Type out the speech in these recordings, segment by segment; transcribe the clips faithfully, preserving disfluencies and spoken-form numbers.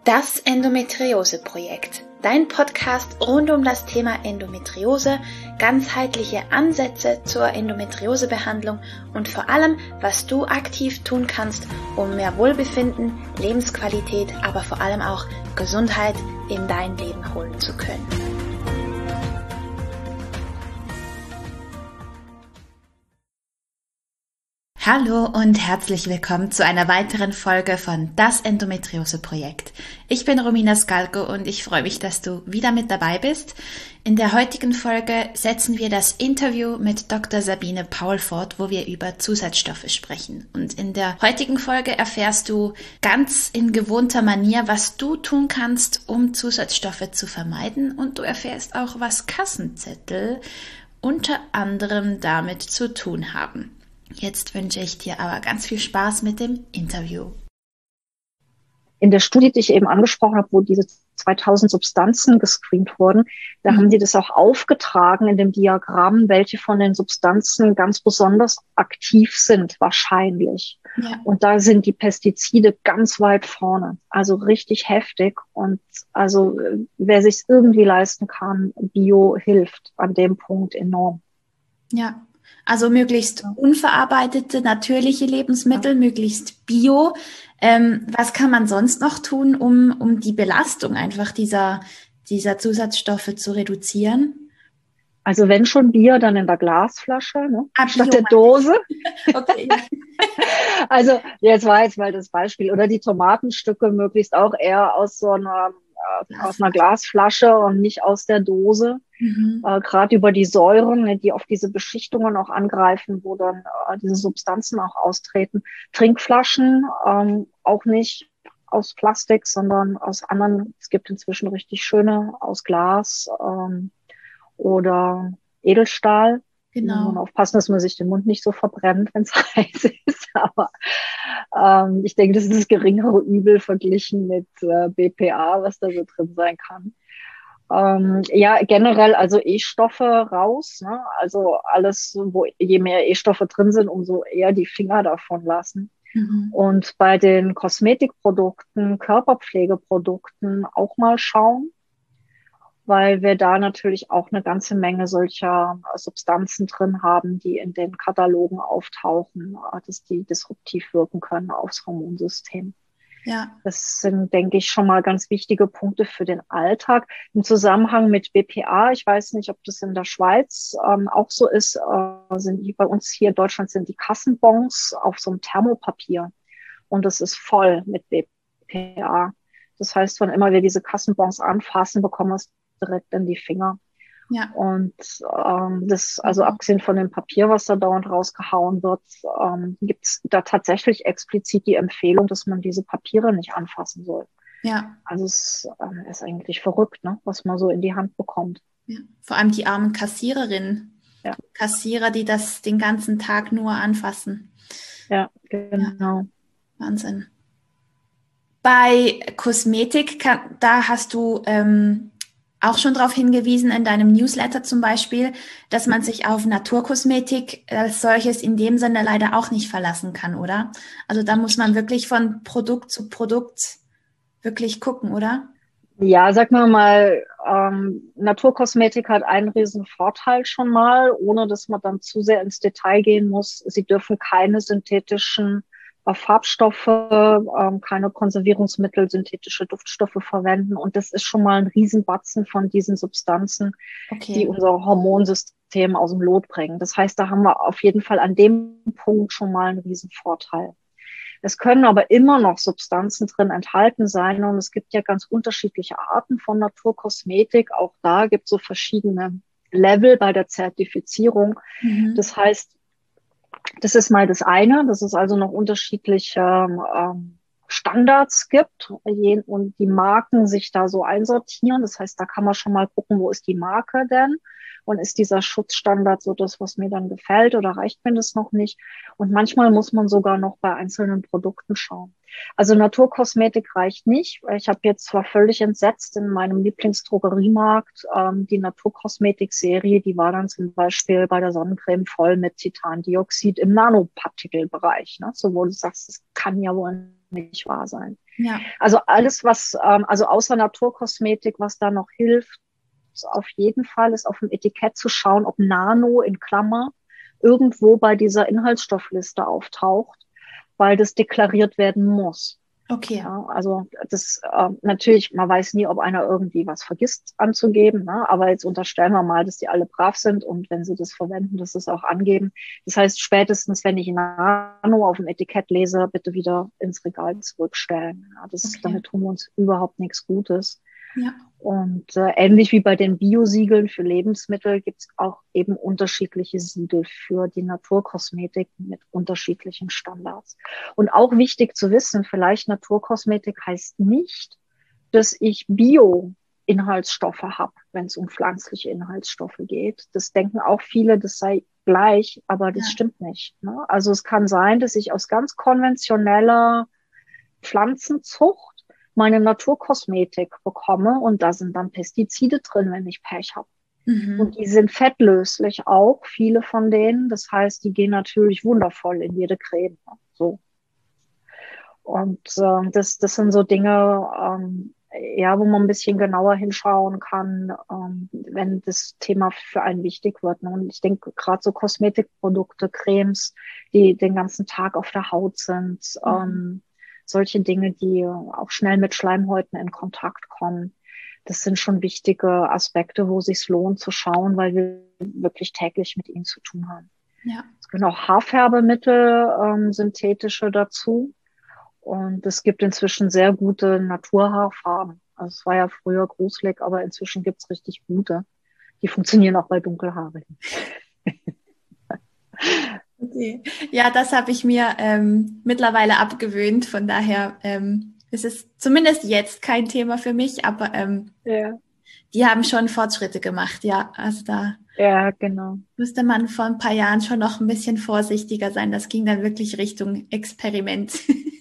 Das Endometriose-Projekt, dein Podcast rund um das Thema Endometriose, ganzheitliche Ansätze zur Endometriosebehandlung und vor allem, was du aktiv tun kannst, um mehr Wohlbefinden, Lebensqualität, aber vor allem auch Gesundheit in dein Leben holen zu können. Hallo und herzlich willkommen zu einer weiteren Folge von Das Endometriose-Projekt. Ich bin Romina Skalko und ich freue mich, dass du wieder mit dabei bist. In der heutigen Folge setzen wir das Interview mit Doktor Sabine Paul fort, wo wir über Zusatzstoffe sprechen. Und in der heutigen Folge erfährst du ganz in gewohnter Manier, was du tun kannst, um Zusatzstoffe zu vermeiden. Und du erfährst auch, was Kassenzettel unter anderem damit zu tun haben. Jetzt wünsche ich dir aber ganz viel Spaß mit dem Interview. In der Studie, die ich eben angesprochen habe, wo diese zweitausend Substanzen gescreent wurden, da mhm. haben die das auch aufgetragen in dem Diagramm, welche von den Substanzen ganz besonders aktiv sind, wahrscheinlich. Ja. Und da sind die Pestizide ganz weit vorne, also richtig heftig. Und also wer sich irgendwie leisten kann, Bio hilft an dem Punkt enorm. Ja. Also möglichst unverarbeitete, natürliche Lebensmittel, ja. möglichst bio. Ähm, was kann man sonst noch tun, um, um die Belastung einfach dieser, dieser Zusatzstoffe zu reduzieren? Also wenn schon Bier, dann in der Glasflasche, ne? Ah, statt Bio, der Dose. Okay. Also jetzt war jetzt mal das Beispiel. Oder die Tomatenstücke möglichst auch eher aus so einer aus einer Glasflasche und nicht aus der Dose. Mhm. Äh, gerade über die Säuren, ne, die auf diese Beschichtungen auch angreifen, wo dann äh, diese Substanzen auch austreten. Trinkflaschen ähm, auch nicht aus Plastik, sondern aus anderen. Es gibt inzwischen richtig schöne aus Glas ähm, oder Edelstahl. Genau. Man muss aufpassen, dass man sich den Mund nicht so verbrennt, wenn es heiß ist. Aber ähm, ich denke, das ist das geringere Übel verglichen mit äh, B P A, was da so drin sein kann. Ähm, ja, generell also E-Stoffe raus. Ne? Also alles, wo je mehr E-Stoffe drin sind, umso eher die Finger davon lassen. Mhm. Und bei den Kosmetikprodukten, Körperpflegeprodukten auch mal schauen, weil wir da natürlich auch eine ganze Menge solcher Substanzen drin haben, die in den Katalogen auftauchen, dass die disruptiv wirken können aufs Hormonsystem. Ja. Das sind, denke ich, schon mal ganz wichtige Punkte für den Alltag. Im Zusammenhang mit B P A, ich weiß nicht, ob das in der Schweiz ähm, auch so ist, äh, sind die bei uns hier in Deutschland sind die Kassenbons auf so einem Thermopapier. Und das ist voll mit B P A. Das heißt, wann immer wir diese Kassenbons anfassen, bekommen wir es direkt in die Finger. Ja. Und ähm, das, also mhm. abgesehen von dem Papier, was da dauernd rausgehauen wird, ähm, gibt es da tatsächlich explizit die Empfehlung, dass man diese Papiere nicht anfassen soll. Ja. Also es äh, ist eigentlich verrückt, ne, was man so in die Hand bekommt. Ja. Vor allem die armen Kassiererinnen, ja. Kassierer, die das den ganzen Tag nur anfassen. Ja, genau. Ja. Wahnsinn. Bei Kosmetik, kann, da hast du ähm, auch schon darauf hingewiesen in deinem Newsletter zum Beispiel, dass man sich auf Naturkosmetik als solches in dem Sinne leider auch nicht verlassen kann, oder? Also da muss man wirklich von Produkt zu Produkt wirklich gucken, oder? Ja, sag mal mal, ähm, Naturkosmetik hat einen riesen Vorteil schon mal, ohne dass man dann zu sehr ins Detail gehen muss. Sie dürfen keine synthetischen Farbstoffe, ähm, keine Konservierungsmittel, synthetische Duftstoffe verwenden. Und das ist schon mal ein Riesenbatzen von diesen Substanzen, okay. die unser Hormonsystem aus dem Lot bringen. Das heißt, da haben wir auf jeden Fall an dem Punkt schon mal einen Riesenvorteil. Es können aber immer noch Substanzen drin enthalten sein. Und es gibt ja ganz unterschiedliche Arten von Naturkosmetik. Auch da gibt es so verschiedene Level bei der Zertifizierung. Mhm. Das heißt, das ist mal das eine, dass es also noch unterschiedliche ähm, Standards gibt und die Marken sich da so einsortieren. Das heißt, da kann man schon mal gucken, wo ist die Marke denn? Und ist dieser Schutzstandard so das, was mir dann gefällt oder reicht mir das noch nicht? Und manchmal muss man sogar noch bei einzelnen Produkten schauen. Also Naturkosmetik reicht nicht. Ich habe jetzt zwar völlig entsetzt in meinem Lieblingsdrogeriemarkt ähm, die Naturkosmetik-Serie, die war dann zum Beispiel bei der Sonnencreme voll mit Titandioxid im Nanopartikelbereich. Ne? So wo du sagst, das kann ja wohl nicht wahr sein. Ja. Also alles, was, ähm, also außer Naturkosmetik, was da noch hilft, auf jeden Fall ist auf dem Etikett zu schauen, ob Nano in Klammer irgendwo bei dieser Inhaltsstoffliste auftaucht, weil das deklariert werden muss. Okay. Ja, also das äh, natürlich, man weiß nie, ob einer irgendwie was vergisst anzugeben, ne? Aber jetzt unterstellen wir mal, dass die alle brav sind und wenn sie das verwenden, dass sie es auch angeben. Das heißt, spätestens, wenn ich Nano auf dem Etikett lese, bitte wieder ins Regal zurückstellen. Ja, das, okay. Damit tun wir uns überhaupt nichts Gutes. Ja. Und äh, ähnlich wie bei den Biosiegeln für Lebensmittel gibt es auch eben unterschiedliche Siegel für die Naturkosmetik mit unterschiedlichen Standards. Und auch wichtig zu wissen, vielleicht Naturkosmetik heißt nicht, dass ich Bio-Inhaltsstoffe habe, wenn es um pflanzliche Inhaltsstoffe geht. Das denken auch viele, das sei gleich, aber das ja. stimmt nicht. Ne? Also es kann sein, dass ich aus ganz konventioneller Pflanzenzucht meine Naturkosmetik bekomme und da sind dann Pestizide drin, wenn ich Pech habe. Mhm. Und die sind fettlöslich auch, viele von denen. Das heißt, die gehen natürlich wundervoll in jede Creme. So. Und äh, das, das sind so Dinge, ähm, ja, wo man ein bisschen genauer hinschauen kann, ähm, wenn das Thema für einen wichtig wird. Ne? Und ich denke, gerade so Kosmetikprodukte, Cremes, die den ganzen Tag auf der Haut sind, mhm. ähm, solche Dinge, die auch schnell mit Schleimhäuten in Kontakt kommen. Das sind schon wichtige Aspekte, wo es sich lohnt zu schauen, weil wir wirklich täglich mit ihnen zu tun haben. Ja. Es gehören auch Haarfärbemittel, ähm, synthetische dazu. Und es gibt inzwischen sehr gute Naturhaarfarben. Also es war ja früher gruselig, aber inzwischen gibt's richtig gute. Die funktionieren auch bei Dunkelhaarigen. Okay. Ja, das habe ich mir ähm, mittlerweile abgewöhnt. Von daher ähm, ist es zumindest jetzt kein Thema für mich, aber ähm, ja. die haben schon Fortschritte gemacht. Ja, also da ja, genau. müsste man vor ein paar Jahren schon noch ein bisschen vorsichtiger sein. Das ging dann wirklich Richtung Experiment.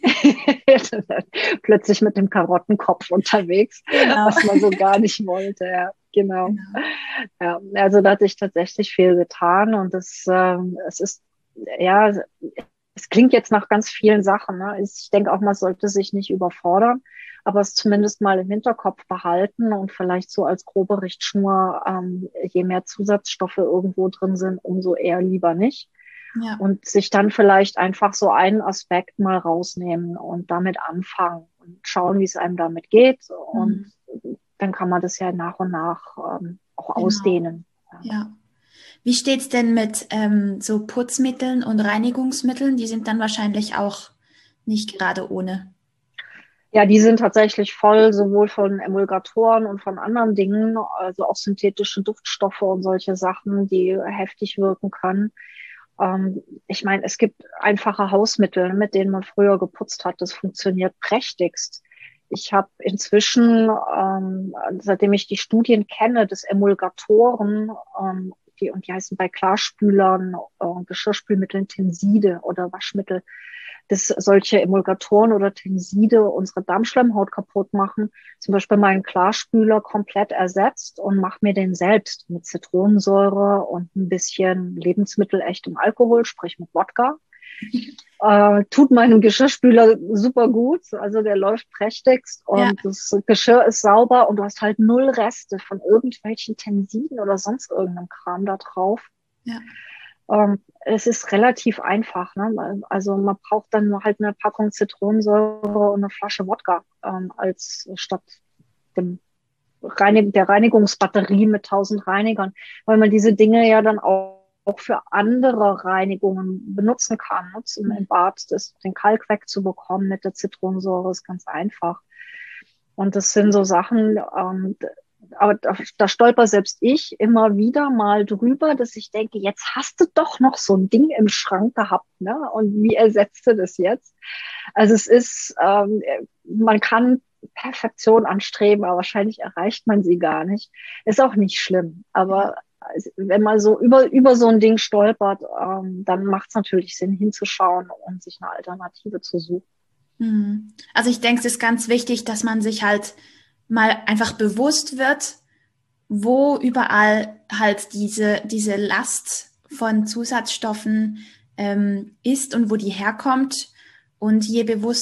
Plötzlich mit dem Karottenkopf unterwegs, genau. Was man so gar nicht wollte. Ja, genau. genau. Ja, also da hat sich tatsächlich viel getan und das, ähm, es ist ja, es klingt jetzt nach ganz vielen Sachen. Ne? Ich denke auch, man sollte sich nicht überfordern, aber es zumindest mal im Hinterkopf behalten und vielleicht so als grobe Richtschnur, ähm, je mehr Zusatzstoffe irgendwo drin sind, umso eher lieber nicht. Ja. Und sich dann vielleicht einfach so einen Aspekt mal rausnehmen und damit anfangen und schauen, wie es einem damit geht. Und mhm. dann kann man das ja nach und nach ähm, auch genau. ausdehnen. Ja. ja. Wie steht's denn mit ähm, so Putzmitteln und Reinigungsmitteln? Die sind dann wahrscheinlich auch nicht gerade ohne. Ja, die sind tatsächlich voll, sowohl von Emulgatoren und von anderen Dingen, also auch synthetische Duftstoffe und solche Sachen, die heftig wirken können. Ähm, ich meine, es gibt einfache Hausmittel, mit denen man früher geputzt hat. Das funktioniert prächtigst. Ich habe inzwischen, ähm, seitdem ich die Studien kenne, dass Emulgatoren, ähm, die, und die heißen bei Klarspülern, äh, Geschirrspülmitteln Tenside oder Waschmittel, dass solche Emulgatoren oder Tenside unsere Darmschleimhaut kaputt machen. Zum Beispiel meinen Klarspüler komplett ersetzt und mache mir den selbst mit Zitronensäure und ein bisschen lebensmittelechtem Alkohol, sprich mit Wodka. Äh, tut meinem Geschirrspüler super gut, also der läuft prächtigst und ja. das Geschirr ist sauber und du hast halt null Reste von irgendwelchen Tensiden oder sonst irgendeinem Kram da drauf. Ja. Ähm, es ist relativ einfach, ne? Also man braucht dann nur halt eine Packung Zitronensäure und eine Flasche Wodka ähm, als statt dem Reinig- der Reinigungsbatterie mit tausend Reinigern, weil man diese Dinge ja dann auch auch für andere Reinigungen benutzen kann, ne? Zum im Bad das, den Kalk wegzubekommen mit der Zitronensäure ist ganz einfach. Und das sind so Sachen, ähm, aber da, da stolper selbst ich immer wieder mal drüber, dass ich denke, jetzt hast du doch noch so ein Ding im Schrank gehabt, ne? Und wie ersetzt du das jetzt? Also es ist, ähm, man kann Perfektion anstreben, aber wahrscheinlich erreicht man sie gar nicht. Ist auch nicht schlimm, aber wenn man so über, über so ein Ding stolpert, ähm, dann macht es natürlich Sinn, hinzuschauen und sich eine Alternative zu suchen. Also ich denke, es ist ganz wichtig, dass man sich halt mal einfach bewusst wird, wo überall halt diese, diese Last von Zusatzstoffen ähm, ist und wo die herkommt. Und je bewusster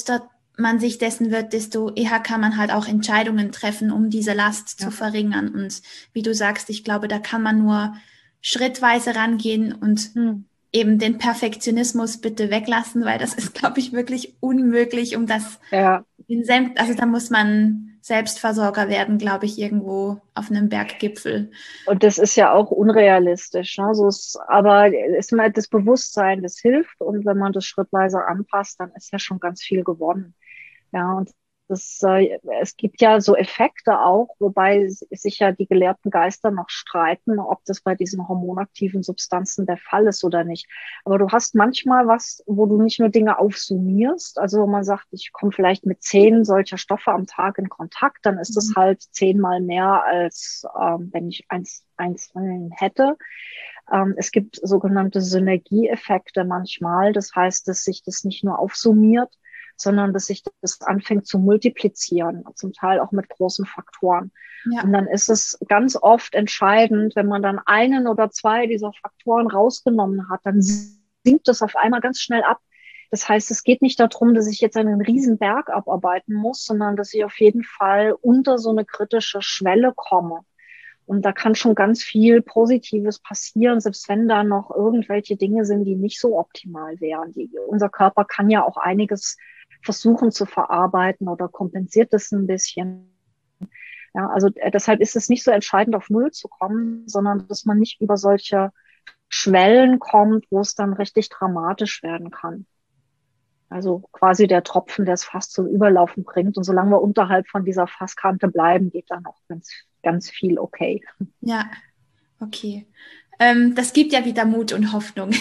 man sich dessen wird, desto eher kann man halt auch Entscheidungen treffen, um diese Last Ja. zu verringern. Und wie du sagst, ich glaube, da kann man nur schrittweise rangehen und hm. eben den Perfektionismus bitte weglassen, weil das ist, glaube ich, wirklich unmöglich, um das ja. in Sem- also da muss man Selbstversorger werden, glaube ich, irgendwo auf einem Berggipfel. Und das ist ja auch unrealistisch. Ne? So ist, aber ist mal das Bewusstsein, das hilft. Und wenn man das schrittweise anpasst, dann ist ja schon ganz viel gewonnen. Ja, und das, äh, es gibt ja so Effekte auch, wobei sich ja die gelehrten Geister noch streiten, ob das bei diesen hormonaktiven Substanzen der Fall ist oder nicht. Aber du hast manchmal was, wo du nicht nur Dinge aufsummierst, also wo man sagt, ich komme vielleicht mit zehn solcher Stoffe am Tag in Kontakt, dann ist das halt zehnmal mehr, als ähm, wenn ich eins, eins hätte. Ähm, es gibt sogenannte Synergieeffekte manchmal. Das heißt, dass sich das nicht nur aufsummiert, sondern dass sich das anfängt zu multiplizieren, zum Teil auch mit großen Faktoren. Ja. Und dann ist es ganz oft entscheidend, wenn man dann einen oder zwei dieser Faktoren rausgenommen hat, dann sinkt das auf einmal ganz schnell ab. Das heißt, es geht nicht darum, dass ich jetzt einen riesen Berg abarbeiten muss, sondern dass ich auf jeden Fall unter so eine kritische Schwelle komme. Und da kann schon ganz viel Positives passieren, selbst wenn da noch irgendwelche Dinge sind, die nicht so optimal wären. Die, unser Körper kann ja auch einiges versuchen zu verarbeiten oder kompensiert das ein bisschen. Ja, also äh, deshalb ist es nicht so entscheidend, auf Null zu kommen, sondern dass man nicht über solche Schwellen kommt, wo es dann richtig dramatisch werden kann. Also quasi der Tropfen, der es fast zum Überlaufen bringt. Und solange wir unterhalb von dieser Fasskante bleiben, geht dann auch ganz, ganz viel okay. Ja, okay. Ähm, das gibt ja wieder Mut und Hoffnung.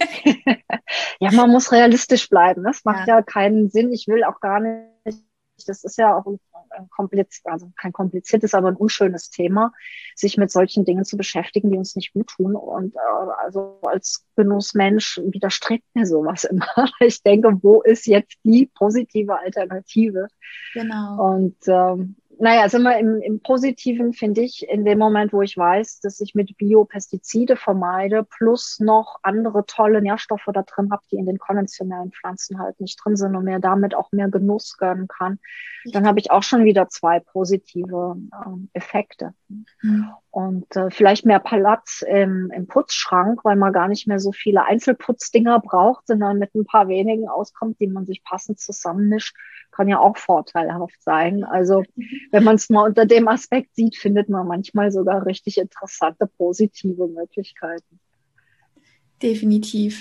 Ja, man muss realistisch bleiben. Das macht ja. ja keinen Sinn. Ich will auch gar nicht, das ist ja auch ein kompliziert, also kein kompliziertes, aber ein unschönes Thema, sich mit solchen Dingen zu beschäftigen, die uns nicht gut tun. Und äh, also als Genussmensch widerstrebt mir sowas immer. Ich denke, wo ist jetzt die positive Alternative? Genau. Und ähm, naja, also immer im, im Positiven finde ich, in dem Moment, wo ich weiß, dass ich mit Biopestizide vermeide, plus noch andere tolle Nährstoffe da drin habe, die in den konventionellen Pflanzen halt nicht drin sind und mir damit auch mehr Genuss gönnen kann, dann habe ich auch schon wieder zwei positive ähm, Effekte. Mhm. Und äh, vielleicht mehr Platz im, im Putzschrank, weil man gar nicht mehr so viele Einzelputzdinger braucht, sondern mit ein paar wenigen auskommt, die man sich passend zusammenmischt, kann ja auch vorteilhaft sein. Also wenn man es mal unter dem Aspekt sieht, findet man manchmal sogar richtig interessante, positive Möglichkeiten. Definitiv.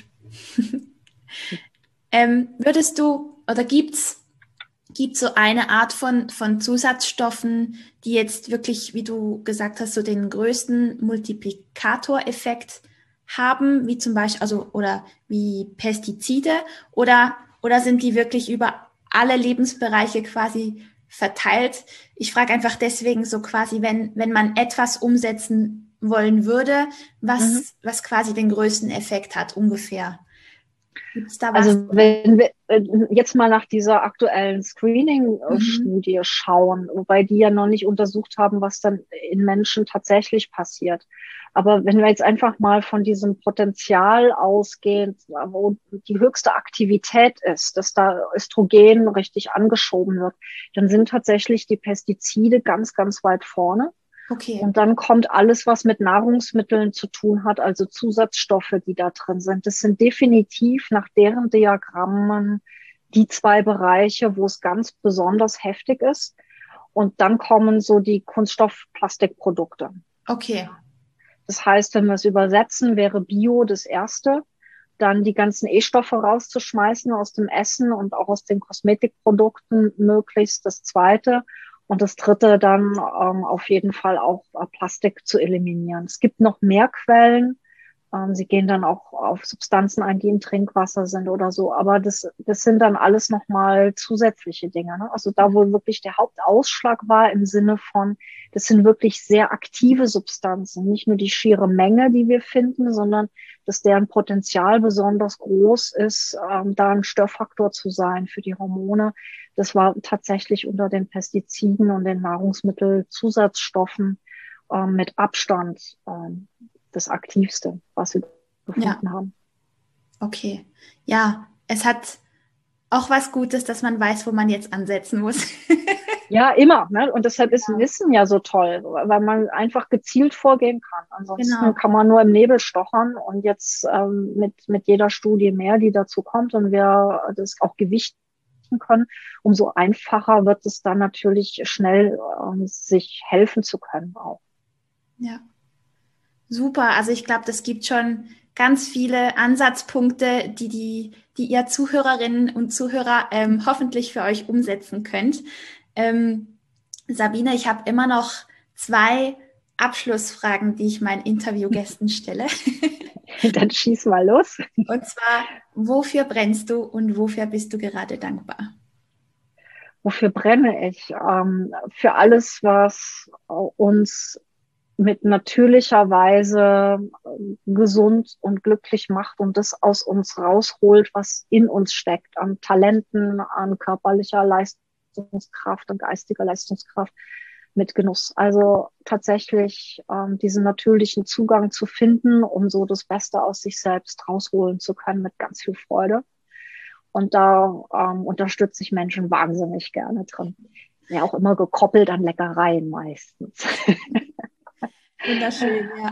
ähm, würdest du, oder gibt's Gibt so eine Art von, von Zusatzstoffen, die jetzt wirklich, wie du gesagt hast, so den größten Multiplikatoreffekt haben, wie zum Beispiel, also, oder wie Pestizide, oder, oder sind die wirklich über alle Lebensbereiche quasi verteilt? Ich frage einfach deswegen so quasi, wenn, wenn man etwas umsetzen wollen würde, was, mhm. was quasi den größten Effekt hat, ungefähr. Gibt's da was? Also wenn wir jetzt mal nach dieser aktuellen Screening-Studie mhm. schauen, wobei die ja noch nicht untersucht haben, was dann in Menschen tatsächlich passiert. Aber wenn wir jetzt einfach mal von diesem Potenzial ausgehen, wo die höchste Aktivität ist, dass da Östrogen richtig angeschoben wird, dann sind tatsächlich die Pestizide ganz, ganz weit vorne. Okay. Und dann kommt alles, was mit Nahrungsmitteln zu tun hat, also Zusatzstoffe, die da drin sind. Das sind definitiv nach deren Diagrammen die zwei Bereiche, wo es ganz besonders heftig ist. Und dann kommen so die Kunststoffplastikprodukte. Okay. Das heißt, wenn wir es übersetzen, wäre Bio das erste. Dann die ganzen E-Stoffe rauszuschmeißen aus dem Essen und auch aus den Kosmetikprodukten möglichst das zweite. Und das dritte dann ähm, auf jeden Fall auch äh, Plastik zu eliminieren. Es gibt noch mehr Quellen. Ähm, sie gehen dann auch auf Substanzen ein, die im Trinkwasser sind oder so. Aber das, das sind dann alles nochmal zusätzliche Dinge. Ne? Also da, wo wirklich der Hauptausschlag war im Sinne von, das sind wirklich sehr aktive Substanzen. Nicht nur die schiere Menge, die wir finden, sondern dass deren Potenzial besonders groß ist, ähm, da ein Störfaktor zu sein für die Hormone. Das war tatsächlich unter den Pestiziden und den Nahrungsmittelzusatzstoffen ähm, mit Abstand ähm, das Aktivste, was wir gefunden ja. haben. Okay. Ja, es hat, auch was Gutes, dass man weiß, wo man jetzt ansetzen muss. Ja, immer. Ne? Und deshalb ist Genau. Wissen ja so toll, weil man einfach gezielt vorgehen kann. Ansonsten Genau. kann man nur im Nebel stochern und jetzt ähm, mit, mit jeder Studie mehr, die dazu kommt und wir das auch gewichten können, umso einfacher wird es dann natürlich schnell, ähm, sich helfen zu können auch. Ja, super. Also ich glaube, das gibt schon ganz viele Ansatzpunkte, die, die, die ihr Zuhörerinnen und Zuhörer ähm, hoffentlich für euch umsetzen könnt. Ähm, Sabine, ich habe immer noch zwei Abschlussfragen, die ich meinen Interviewgästen stelle. Dann schieß mal los. Und zwar, wofür brennst du und wofür bist du gerade dankbar? Wofür brenne ich? Ähm, für alles, was uns mit natürlicher Weise gesund und glücklich macht und das aus uns rausholt, was in uns steckt, an Talenten, an körperlicher Leistungskraft und geistiger Leistungskraft mit Genuss. Also tatsächlich ähm, diesen natürlichen Zugang zu finden, um so das Beste aus sich selbst rausholen zu können mit ganz viel Freude. Und da ähm, unterstütze ich Menschen wahnsinnig gerne drin. Ja, auch immer gekoppelt an Leckereien meistens. Wunderschön, ja.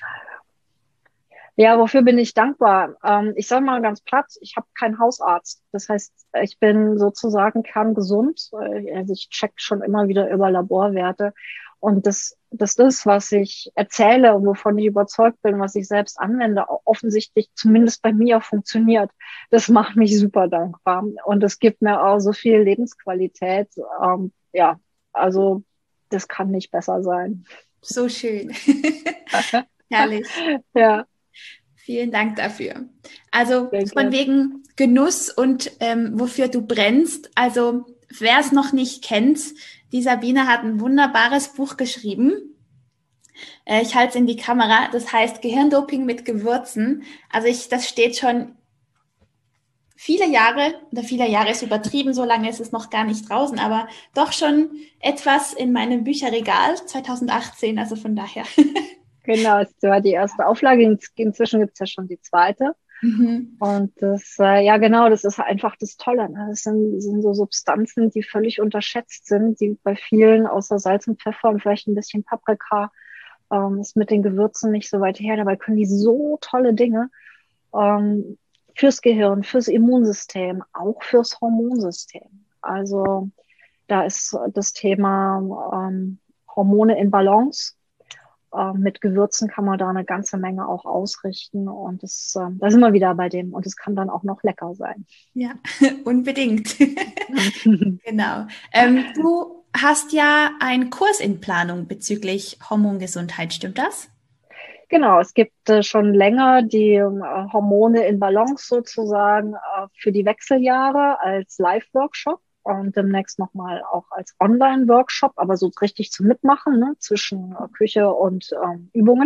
Ja, wofür bin ich dankbar? Ähm, ich sage mal ganz platt, ich habe keinen Hausarzt. Das heißt, ich bin sozusagen kerngesund. Äh, Also ich check schon immer wieder über Laborwerte. Und das, das ist, was ich erzähle und wovon ich überzeugt bin, was ich selbst anwende, offensichtlich zumindest bei mir funktioniert. Das macht mich super dankbar. Und es gibt mir auch so viel Lebensqualität. Ähm, ja, also das kann nicht besser sein. So schön. Herrlich. Ja, Vielen Dank dafür. Also sehr von gerne. wegen Genuss und ähm, wofür du brennst. Also wer es noch nicht kennt, die Sabine hat ein wunderbares Buch geschrieben. Äh, ich halte es in die Kamera. Das heißt Gehirndoping mit Gewürzen. Also ich, das steht schon viele Jahre, oder viele Jahre ist übertrieben, so lange ist es noch gar nicht draußen, aber doch schon etwas in meinem Bücherregal zweitausendachtzehn, also von daher. Genau, es war die erste Auflage. Inz- Inzwischen gibt's ja schon die zweite. Mhm. Und das, äh, ja genau, das ist einfach das Tolle. Ne? Das sind, sind so Substanzen, die völlig unterschätzt sind, die bei vielen außer Salz und Pfeffer und vielleicht ein bisschen Paprika, ähm, ist mit den Gewürzen nicht so weit her. Dabei können die so tolle Dinge, ähm, fürs Gehirn, fürs Immunsystem, auch fürs Hormonsystem. Also da ist das Thema ähm, Hormone in Balance. Äh, mit Gewürzen kann man da eine ganze Menge auch ausrichten und das, äh, da sind wir wieder bei dem und es kann dann auch noch lecker sein. Ja, unbedingt. Genau. Ähm, du hast ja einen Kurs in Planung bezüglich Hormongesundheit, stimmt das? Genau, es gibt äh, schon länger die äh, Hormone in Balance sozusagen äh, für die Wechseljahre als Live-Workshop und demnächst nochmal auch als Online-Workshop, aber so richtig zum Mitmachen, ne, zwischen äh, Küche und ähm, Übungen.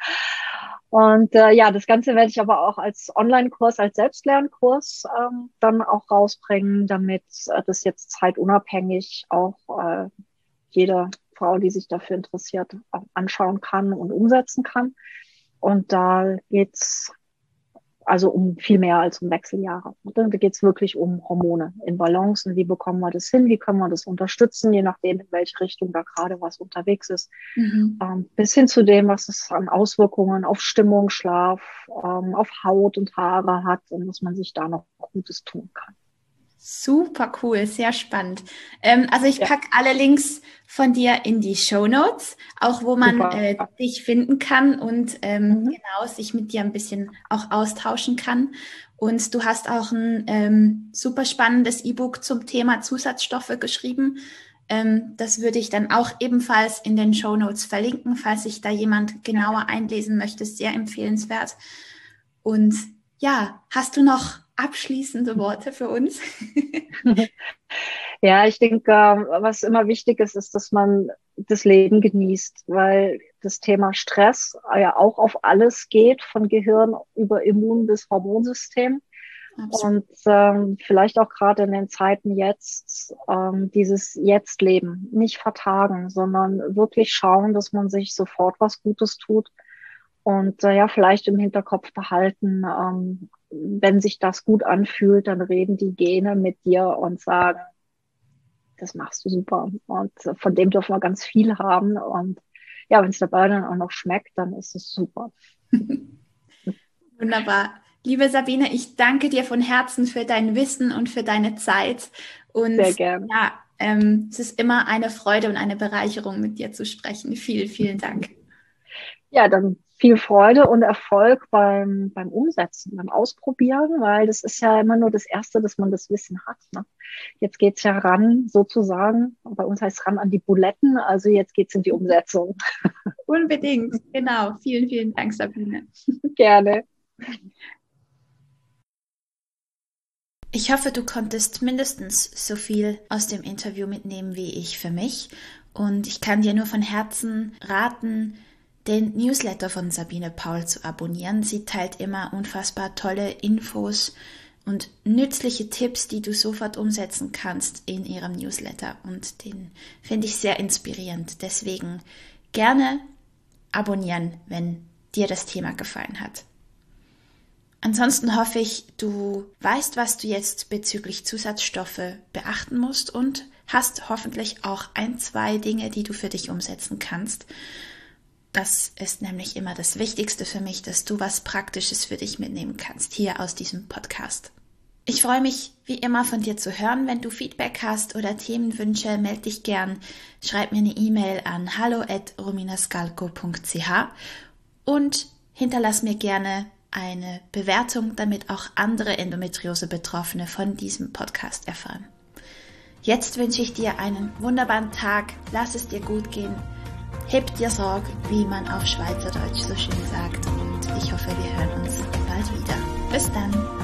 Und äh, ja, das Ganze werde ich aber auch als Online-Kurs, als Selbstlernkurs ähm, dann auch rausbringen, damit äh, das jetzt zeitunabhängig auch äh, jede Frau, die sich dafür interessiert, auch anschauen kann und umsetzen kann. Und da geht's also um viel mehr als um Wechseljahre. Da geht's wirklich um Hormone in Balance und wie bekommen wir das hin, wie können wir das unterstützen, je nachdem, in welche Richtung da gerade was unterwegs ist. Mhm. Ähm, bis hin zu dem, was es an Auswirkungen auf Stimmung, Schlaf, ähm, auf Haut und Haare hat und was man sich da noch Gutes tun kann. Super cool, sehr spannend. Ähm, also ich Ja, packe alle Links von dir in die Shownotes, auch wo man super. äh, dich finden kann und ähm, Mhm. genau sich mit dir ein bisschen auch austauschen kann. Und du hast auch ein ähm, super spannendes E-Book zum Thema Zusatzstoffe geschrieben. Ähm, das würde ich dann auch ebenfalls in den Shownotes verlinken, falls sich da jemand genauer einlesen möchte. Sehr empfehlenswert. Und ja, hast du noch abschließende Worte für uns? Ja, ich denke, ähm, was immer wichtig ist, ist, dass man das Leben genießt, weil das Thema Stress ja auch auf alles geht, von Gehirn über Immun bis Hormonsystem. Absolut. Und ähm, vielleicht auch gerade in den Zeiten jetzt ähm, dieses Jetzt-Leben nicht vertagen, sondern wirklich schauen, dass man sich sofort was Gutes tut Und äh, ja, vielleicht im Hinterkopf behalten, ähm, wenn sich das gut anfühlt, dann reden die Gene mit dir und sagen, das machst du super. Und äh, von dem dürfen wir ganz viel haben. Und ja, wenn es dabei dann auch noch schmeckt, dann ist es super. Wunderbar. Liebe Sabine, ich danke dir von Herzen für dein Wissen und für deine Zeit. Und sehr gerne. Ja, ähm, es ist immer eine Freude und eine Bereicherung, mit dir zu sprechen. Vielen, vielen Dank. Ja, dann viel Freude und Erfolg beim, beim Umsetzen, beim Ausprobieren, weil das ist ja immer nur das Erste, dass man das Wissen hat. Ne? Jetzt geht's ja ran, sozusagen. Bei uns heißt es ran an die Buletten, also jetzt geht's in die Umsetzung. Unbedingt, genau. Vielen, vielen Dank, Sabine. Gerne. Ich hoffe, du konntest mindestens so viel aus dem Interview mitnehmen wie ich für mich. Und ich kann dir nur von Herzen raten, den Newsletter von Sabine Paul zu abonnieren. Sie teilt immer unfassbar tolle Infos und nützliche Tipps, die du sofort umsetzen kannst in ihrem Newsletter. Und den finde ich sehr inspirierend. Deswegen gerne abonnieren, wenn dir das Thema gefallen hat. Ansonsten hoffe ich, du weißt, was du jetzt bezüglich Zusatzstoffe beachten musst und hast hoffentlich auch ein, zwei Dinge, die du für dich umsetzen kannst. Das ist nämlich immer das Wichtigste für mich, dass du was Praktisches für dich mitnehmen kannst, hier aus diesem Podcast. Ich freue mich, wie immer, von dir zu hören. Wenn du Feedback hast oder Themenwünsche, melde dich gern. Schreib mir eine E-Mail an hallo at rominascalco punkt c h und hinterlass mir gerne eine Bewertung, damit auch andere Endometriose-Betroffene von diesem Podcast erfahren. Jetzt wünsche ich dir einen wunderbaren Tag. Lass es dir gut gehen. Heb dir Sorg, wie man auf Schweizerdeutsch so schön sagt. Und ich hoffe, wir hören uns bald wieder. Bis dann.